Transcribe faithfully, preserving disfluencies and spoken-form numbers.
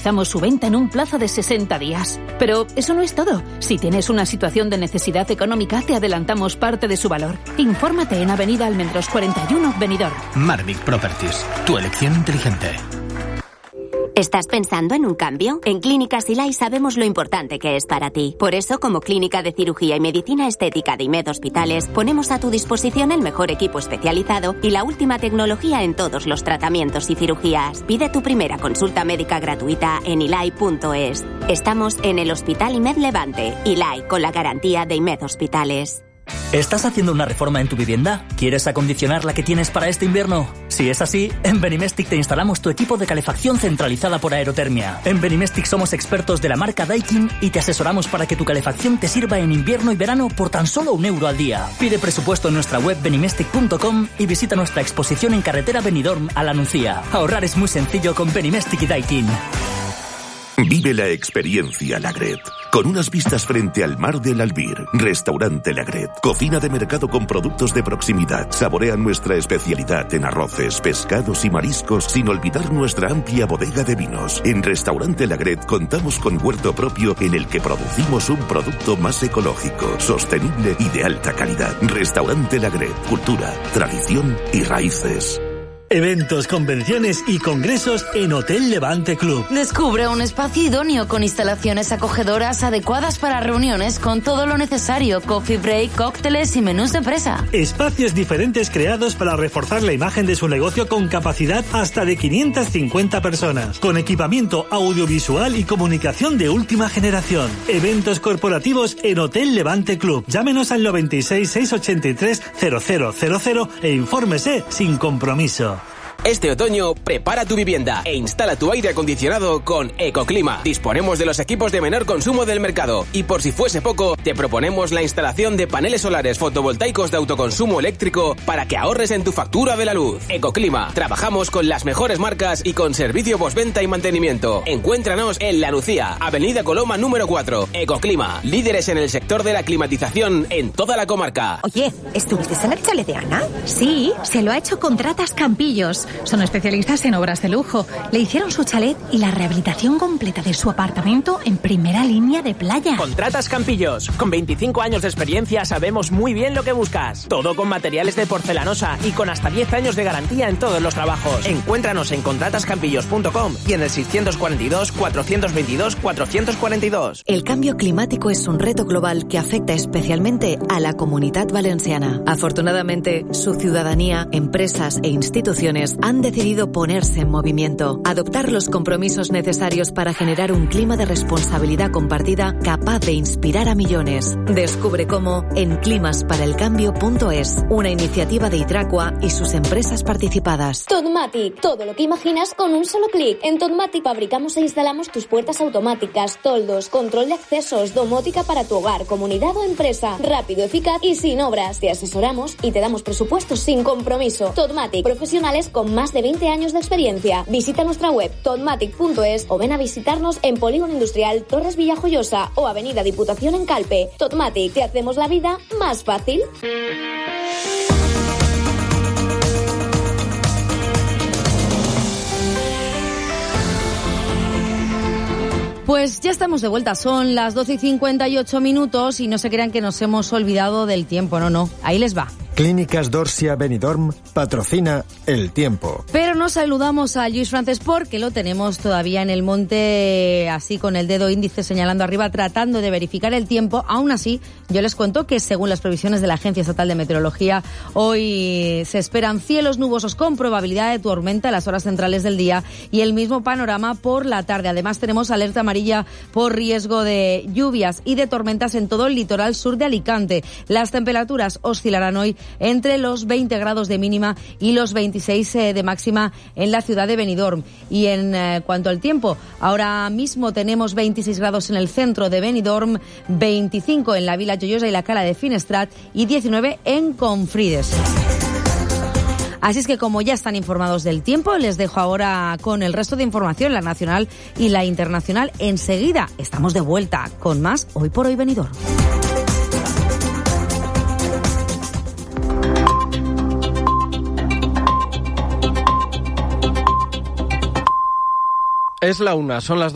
garantizamos su venta en un plazo de sesenta días. Pero eso no es todo. Si tienes una situación de necesidad económica, te adelantamos parte de su valor. Infórmate en Avenida Almendros cuarenta y uno, Benidorm. Marvic Properties, tu elección inteligente. ¿Estás pensando en un cambio? En Clínicas Ilay sabemos lo importante que es para ti. Por eso, como Clínica de Cirugía y Medicina Estética de IMED Hospitales, ponemos a tu disposición el mejor equipo especializado y la última tecnología en todos los tratamientos y cirugías. Pide tu primera consulta médica gratuita en ilay punto es. Estamos en el Hospital IMED Levante. Ilay, con la garantía de IMED Hospitales. ¿Estás haciendo una reforma en tu vivienda? ¿Quieres acondicionar la que tienes para este invierno? Si es así, en Benimestic te instalamos tu equipo de calefacción centralizada por aerotermia. En Benimestic somos expertos de la marca Daikin y te asesoramos para que tu calefacción te sirva en invierno y verano por tan solo un euro al día. Pide presupuesto en nuestra web benimestic punto com y visita nuestra exposición en carretera Benidorm a La Nucía. Ahorrar es muy sencillo con Benimestic y Daikin. Vive la experiencia Lagret. Con unas vistas frente al mar del Albir. Restaurante Lagret. Cocina de mercado con productos de proximidad. Saborea nuestra especialidad en arroces, pescados y mariscos, sin olvidar nuestra amplia bodega de vinos. En Restaurante Lagret contamos con huerto propio en el que producimos un producto más ecológico, sostenible y de alta calidad. Restaurante Lagret. Cultura, tradición y raíces. Eventos, convenciones y congresos en Hotel Levante Club. Descubre un espacio idóneo con instalaciones acogedoras adecuadas para reuniones con todo lo necesario, coffee break, cócteles y menús de empresa. Espacios diferentes creados para reforzar la imagen de su negocio con capacidad hasta de quinientas cincuenta personas, con equipamiento audiovisual y comunicación de última generación. Eventos corporativos en Hotel Levante Club. Llámenos al noventa y seis, seiscientos ochenta y tres, cero cero cero cero e infórmese sin compromiso. Este otoño, prepara tu vivienda e instala tu aire acondicionado con Ecoclima. Disponemos de los equipos de menor consumo del mercado y, por si fuese poco, te proponemos la instalación de paneles solares fotovoltaicos de autoconsumo eléctrico para que ahorres en tu factura de la luz. Ecoclima. Trabajamos con las mejores marcas y con servicio postventa y mantenimiento. Encuéntranos en La Nucía, Avenida Coloma número cuatro. Ecoclima. Líderes en el sector de la climatización en toda la comarca. Oye, ¿estuviste en el chalet de Ana? Sí, se lo ha hecho Contratas Campillos. Son especialistas en obras de lujo. Le hicieron su chalet y la rehabilitación completa de su apartamento en primera línea de playa. Contratas Campillos. Con veinticinco años de experiencia sabemos muy bien lo que buscas. Todo con materiales de porcelanosa y con hasta diez años de garantía en todos los trabajos. Encuéntranos en contratas campillos punto com y en el seiscientos cuarenta y dos, cuatrocientos veintidós, cuatrocientos cuarenta y dos. El cambio climático es un reto global que afecta especialmente a la Comunitat Valenciana. Afortunadamente, su ciudadanía, empresas e instituciones han decidido ponerse en movimiento, adoptar los compromisos necesarios para generar un clima de responsabilidad compartida capaz de inspirar a millones. Descubre cómo en climas para el cambio punto es, una iniciativa de Hidracua y sus empresas participadas. Totmatic, todo lo que imaginas con un solo clic. En Totmatic fabricamos e instalamos tus puertas automáticas, toldos, control de accesos, domótica para tu hogar, comunidad o empresa. Rápido, eficaz y sin obras. Te asesoramos y te damos presupuestos sin compromiso. Totmatic, profesionales con más de veinte años de experiencia. Visita nuestra web totmatic punto es o ven a visitarnos en Polígono Industrial Torres Villajoyosa o Avenida Diputación en Calpe. Totmatic, te hacemos la vida más fácil. Pues ya estamos de vuelta, son las doce y cincuenta y ocho minutos y no se crean que nos hemos olvidado del tiempo, no, no, ahí les va. Clínicas Dorsia Benidorm patrocina el tiempo. Pero nos saludamos a Lluís Francesc porque lo tenemos todavía en el monte, así con el dedo índice señalando arriba, tratando de verificar el tiempo. Aún así, yo les cuento que según las previsiones de la Agencia Estatal de Meteorología, hoy se esperan cielos nubosos con probabilidad de tormenta en las horas centrales del día y el mismo panorama por la tarde. Además, tenemos alerta amarilla por riesgo de lluvias y de tormentas en todo el litoral sur de Alicante. Las temperaturas oscilarán hoy entre los veinte grados de mínima y los veintiséis eh, de máxima en la ciudad de Benidorm. Y en eh, cuanto al tiempo, ahora mismo tenemos veintiséis grados en el centro de Benidorm, veinticinco en la Vila Joiosa y la Cala de Finestrat y diecinueve en Confrides. Así es que como ya están informados del tiempo, les dejo ahora con el resto de información, la nacional y la internacional. Enseguida estamos de vuelta con más Hoy por Hoy Benidorm. Es la una, son las